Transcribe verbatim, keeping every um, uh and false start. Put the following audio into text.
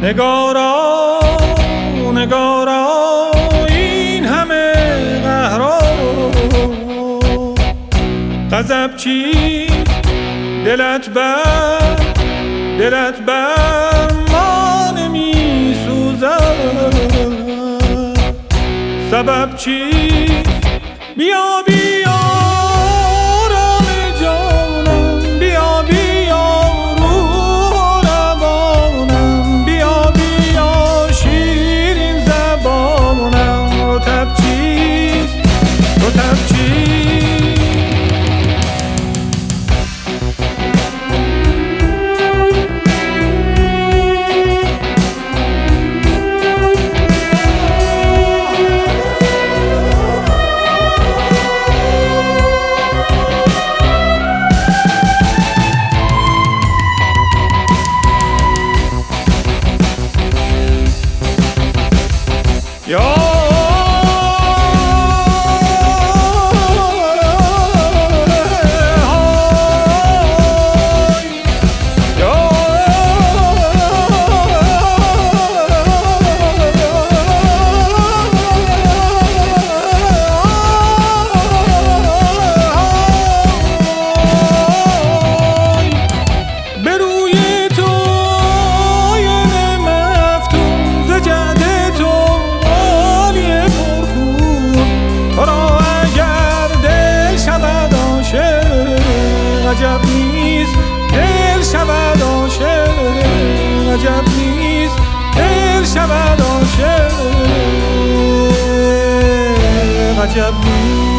نگارا نگارا این همه قهرا غضب چیست دلت بر دلت بر ما نمی سوزد سبب چیست بیا بیا رام جانم بیا بیا روح روانم بیا بیا شیرین زبانم رطب چیست رطب چیست عجب نیست دل شود عاشق عجب نیست دل شود عاشق عجب نیست